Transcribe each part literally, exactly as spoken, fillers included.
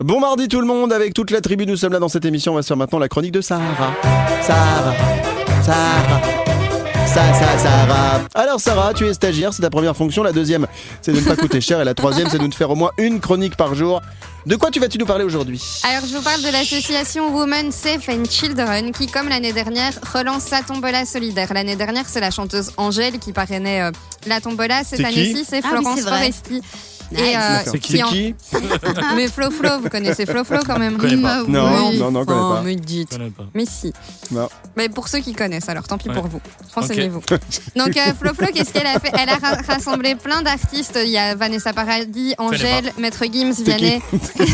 Bon mardi tout le monde, avec toute la tribu, nous sommes là dans cette émission. On va se faire maintenant la chronique de Sarah. Sarah, Sarah, Sarah, Sarah, Sarah. Alors Sarah, tu es stagiaire, c'est ta première fonction. La deuxième, c'est de ne pas coûter cher. Et la troisième, c'est de nous faire au moins une chronique par jour. De quoi tu vas-tu nous parler aujourd'hui ? Alors je vous parle de l'association Women Safe and Children qui, comme l'année dernière, relance sa tombola solidaire. L'année dernière, c'est la chanteuse Angèle qui parrainait euh, la tombola. Cette C'est année-ci, c'est Ah Florence oui, c'est vrai. Foresti. Nice. Et, euh, D'accord. qui en- qui Mais Flo Flo, vous connaissez Flo Flo quand même. connais pas. Bah Non, oui. non, non, connais Oh, pas. mais dites. Je connais pas. Mais si. Non. Mais pour ceux qui connaissent, alors tant pis Ouais. pour vous. Renseignez-vous. Donc euh, Flo Flo, qu'est-ce qu'elle a fait ? Elle a ra- rassemblé plein d'artistes. Il y a Vanessa Paradis, Angèle, Maître Gims, C'est Vianney,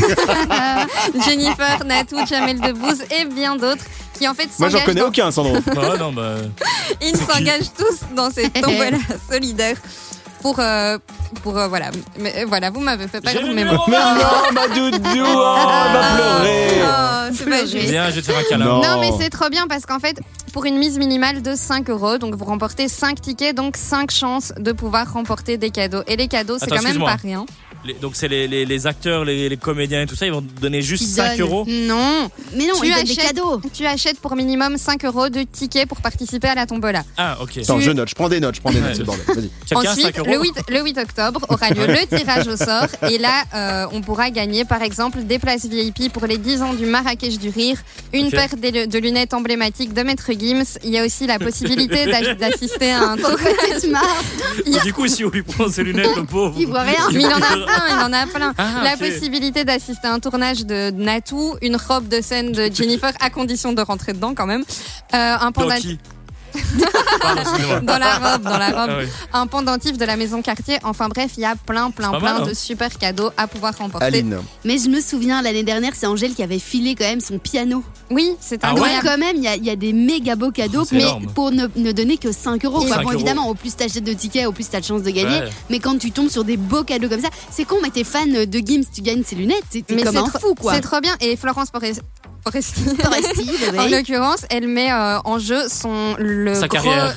Jennifer, Natou, Jamel Debbouze et bien d'autres qui en fait Moi j'en s'engagent connais dans- aucun, Sandro. Ah non, bah. Ils C'est qui s'engagent tous dans cette tombola solidaire pour euh, pour euh, voilà. Mais euh, voilà, vous m'avez fait J'ai perdre le mes numéro mots. Mais non, ma doudou, oh, elle va pleurer. Oh, c'est pas juste. Viens, je vais te faire un câlin. Non. Non, mais c'est trop bien parce qu'en fait, pour une mise minimale de cinq euros, donc vous remportez cinq tickets, donc cinq chances de pouvoir remporter des cadeaux. Et les cadeaux, c'est Attends, quand même excuse-moi. pas rien. Les- donc, c'est les, les, les acteurs, les, les comédiens et tout ça, ils vont te donner juste Qui cinq donnent. euros. Non, Mais non, Tu ils donnent des achètes- cadeaux. tu achètes pour minimum cinq euros de tickets pour participer à la tombola. Ah, ok. Attends, Tu- je note, je prends des notes, je prends des notes, Ouais. c'est le bordel. Vas-y. Chacun Ensuite, cinq euros. le huit, le huit octobre aura lieu le tirage au sort. Et là, euh, on pourra gagner, par exemple, des places V I P pour les dix ans du Marrakech du Rire, une Ok. paire de, de lunettes emblématiques de Maître Gims. Il y a aussi la possibilité d'a- d'assister à un tour. Pourquoi tu te marres ? Et du coup, si on lui prend ses lunettes, le pauvre. Il voit rien. Mais il en a plein, il en a plein. Ah, La ok. possibilité d'assister à un tournage de Natou, une robe de scène de Jennifer, à condition de rentrer dedans quand même. Euh, un Dans pendentif qui Pardon, excusez-moi. dans la robe, dans la robe. Ah oui. Un pendentif de la maison Cartier. Enfin bref, il y a plein, plein, C'est pas plein mal, hein. de super cadeaux à pouvoir remporter. Aline. Mais je me souviens, l'année dernière, c'est Angèle qui avait filé quand même son piano. Oui, c'est Ah Donc ouais incroyable. quand même, il y a, il y a des méga beaux cadeaux, C'est mais énorme. pour ne, ne donner que cinq euros. Quoi. cinq Bon, euros. évidemment, au plus t'achètes de tickets, au plus t'as de chance de gagner. Ouais. Mais quand tu tombes sur des beaux cadeaux comme ça, c'est con, mais t'es fan de Gims, tu gagnes ses lunettes, t'es t'es Mais comme c'est un trop- fou, quoi. C'est trop bien. Et Florence Foresti, Foresti, Foresti, le en mec. l'occurrence, elle met euh, en jeu son le Sa gros- carrière.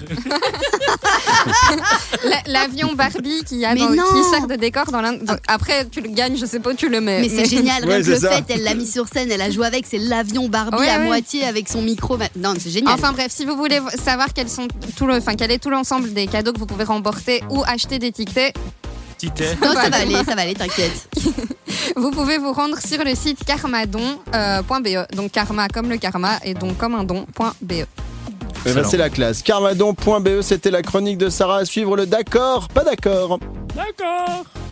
la- l'avion Barbie qui a Mais dans- non. qui sert de décor dans l'un. dans- Après, tu le gagnes, je sais pas où tu le mets. Mais c'est génial, Ouais, rien que c'est le ça. fait, elle l'a mis sur scène, elle a joué avec, c'est l'avion Barbie Ouais, à ouais. moitié avec son micro. Non, c'est génial. Enfin bref, si vous voulez savoir quels sont tout le, enfin quel est tout l'ensemble des cadeaux que vous pouvez remporter ou acheter des tickets, Titet. non, ça va aller, ça va aller, t'inquiète. vous pouvez vous rendre sur le site karmadon point b e. Donc karma comme le karma et donc comme un don.be. Eh ben, Excellent. c'est la classe. Carmadon point b e, c'était la chronique de Sarah. À suivre le d'accord, pas d'accord. D'accord.